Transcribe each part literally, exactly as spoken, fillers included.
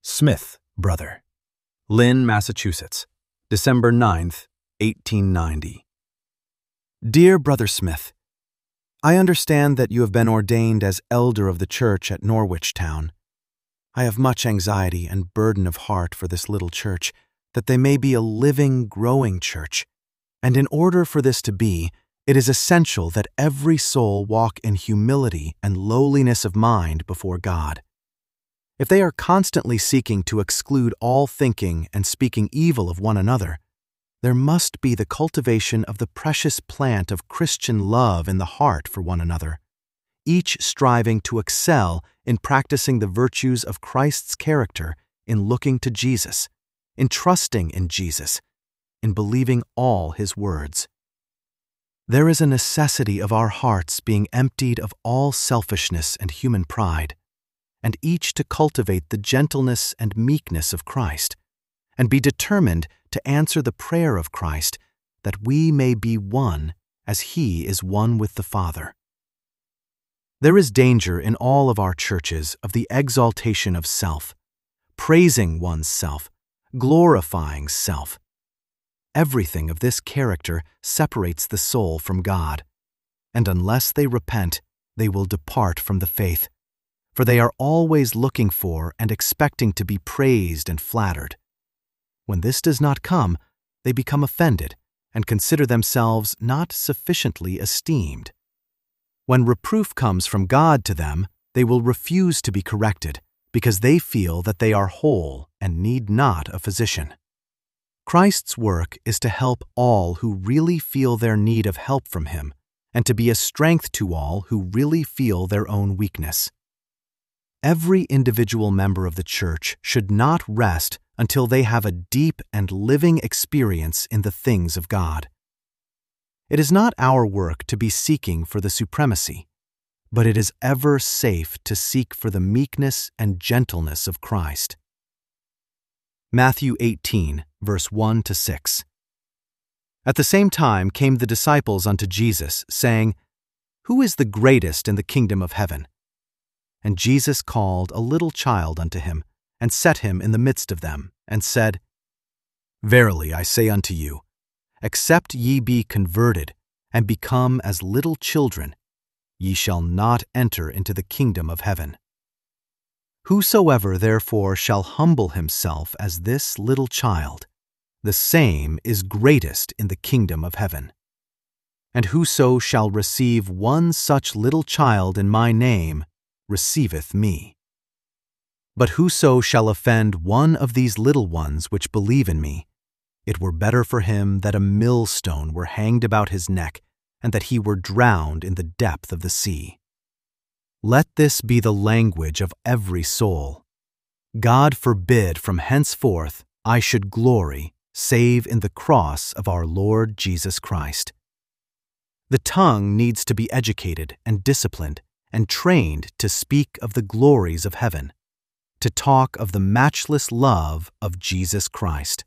Smith, brother. Lynn, Massachusetts, December ninth, eighteen ninety. Dear Brother Smith, I understand that you have been ordained as elder of the church at Norwich Town. I have much anxiety and burden of heart for this little church, that they may be a living, growing church. And in order for this to be, it is essential that every soul walk in humility and lowliness of mind before God. If they are constantly seeking to exclude all thinking and speaking evil of one another, there must be the cultivation of the precious plant of Christian love in the heart for one another, each striving to excel in practicing the virtues of Christ's character, in looking to Jesus, in trusting in Jesus, in believing all His words. There is a necessity of our hearts being emptied of all selfishness and human pride, and each to cultivate the gentleness and meekness of Christ, and be determined to answer the prayer of Christ, that we may be one as He is one with the Father. There is danger in all of our churches of the exaltation of self, praising one's self, glorifying self. Everything of this character separates the soul from God, and unless they repent, they will depart from the faith, for they are always looking for and expecting to be praised and flattered. When this does not come, they become offended and consider themselves not sufficiently esteemed. When reproof comes from God to them, they will refuse to be corrected, because they feel that they are whole and need not a physician. Christ's work is to help all who really feel their need of help from Him, and to be a strength to all who really feel their own weakness. Every individual member of the church should not rest until they have a deep and living experience in the things of God. It is not our work to be seeking for the supremacy, but it is ever safe to seek for the meekness and gentleness of Christ. Matthew eighteen, verse one to six. At the same time came the disciples unto Jesus, saying, Who is the greatest in the kingdom of heaven? And Jesus called a little child unto Him, and set him in the midst of them, and said, Verily I say unto you, except ye be converted, and become as little children, ye shall not enter into the kingdom of heaven. Whosoever therefore shall humble himself as this little child, the same is greatest in the kingdom of heaven. And whoso shall receive one such little child in my name, receiveth me. But whoso shall offend one of these little ones which believe in me, it were better for him that a millstone were hanged about his neck, and that he were drowned in the depth of the sea. Let this be the language of every soul. God forbid from henceforth I should glory, save in the cross of our Lord Jesus Christ. The tongue needs to be educated and disciplined, and trained to speak of the glories of heaven, to talk of the matchless love of Jesus Christ.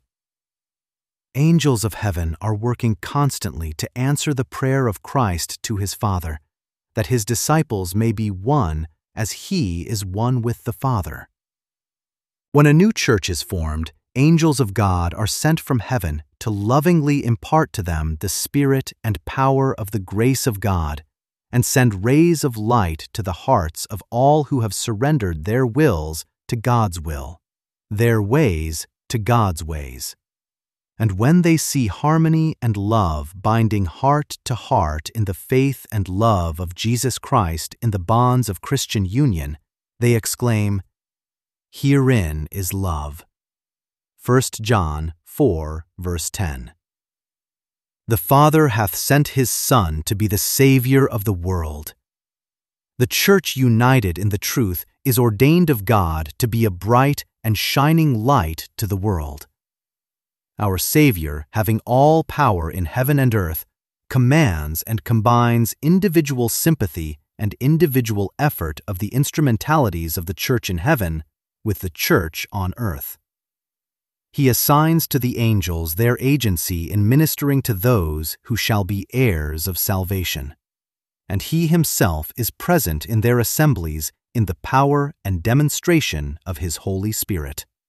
Angels of heaven are working constantly to answer the prayer of Christ to His Father, that His disciples may be one as He is one with the Father. When a new church is formed, angels of God are sent from heaven to lovingly impart to them the spirit and power of the grace of God, and send rays of light to the hearts of all who have surrendered their wills to God's will, their ways to God's ways. And when they see harmony and love binding heart to heart in the faith and love of Jesus Christ in the bonds of Christian union, they exclaim, Herein is love. First John four, verse ten. The Father hath sent His Son to be the Savior of the world. The church united in the truth is ordained of God to be a bright and shining light to the world. Our Savior, having all power in heaven and earth, commands and combines individual sympathy and individual effort of the instrumentalities of the church in heaven with the church on earth. He assigns to the angels their agency in ministering to those who shall be heirs of salvation, and He Himself is present in their assemblies in the power and demonstration of His Holy Spirit.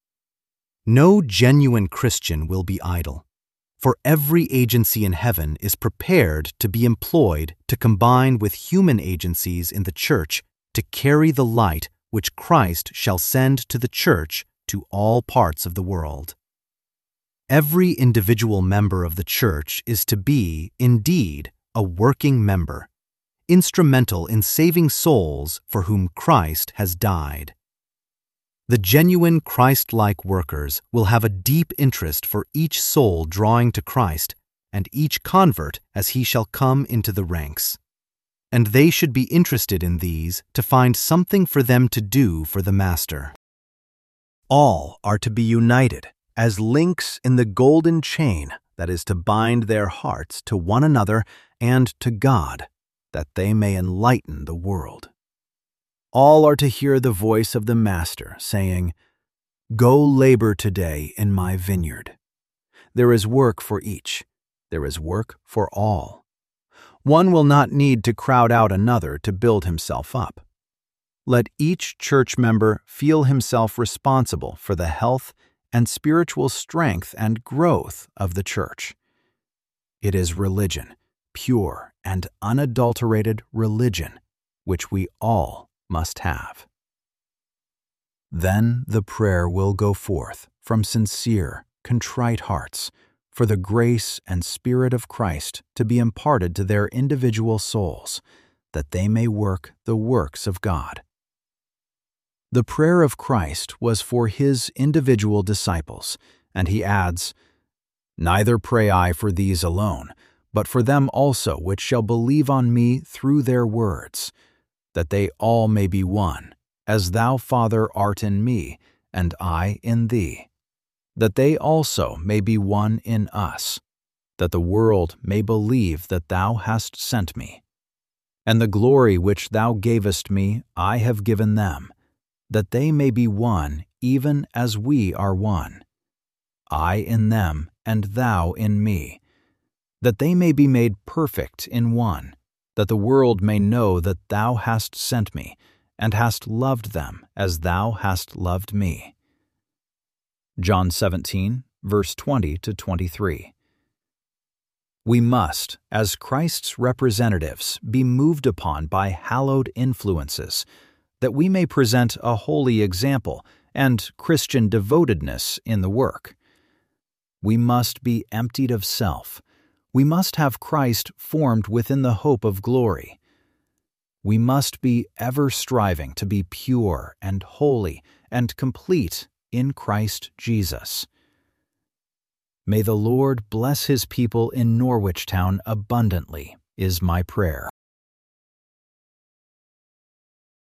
No genuine Christian will be idle, for every agency in heaven is prepared to be employed to combine with human agencies in the church to carry the light which Christ shall send to the church to all parts of the world. Every individual member of the church is to be, indeed, a working member, instrumental in saving souls for whom Christ has died. The genuine Christ-like workers will have a deep interest for each soul drawing to Christ and each convert as he shall come into the ranks. And they should be interested in these to find something for them to do for the Master. All are to be united as links in the golden chain that is to bind their hearts to one another and to God, that they may enlighten the world. All are to hear the voice of the Master saying, "Go labor today in my vineyard." There is work for each. There is work for all. One will not need to crowd out another to build himself up. Let each church member feel himself responsible for the health and spiritual strength and growth of the church. It is religion, pure and unadulterated religion, which we all must have. Then the prayer will go forth from sincere, contrite hearts for the grace and Spirit of Christ to be imparted to their individual souls, that they may work the works of God. The prayer of Christ was for his individual disciples, and he adds, "Neither pray I for these alone, but for them also which shall believe on me through their words, that they all may be one, as thou, Father, art in me, and I in thee, that they also may be one in us, that the world may believe that thou hast sent me. And the glory which thou gavest me I have given them, that they may be one even as we are one, I in them and thou in me, that they may be made perfect in one, that the world may know that thou hast sent me, and hast loved them as thou hast loved me." John seventeen, verse twenty to twenty-three. We must, as Christ's representatives, be moved upon by hallowed influences, that we may present a holy example and Christian devotedness in the work. We must be emptied of self. We must have Christ formed within the hope of glory. We must be ever striving to be pure and holy and complete in Christ Jesus. May the Lord bless his people in Norwich Town abundantly, is my prayer.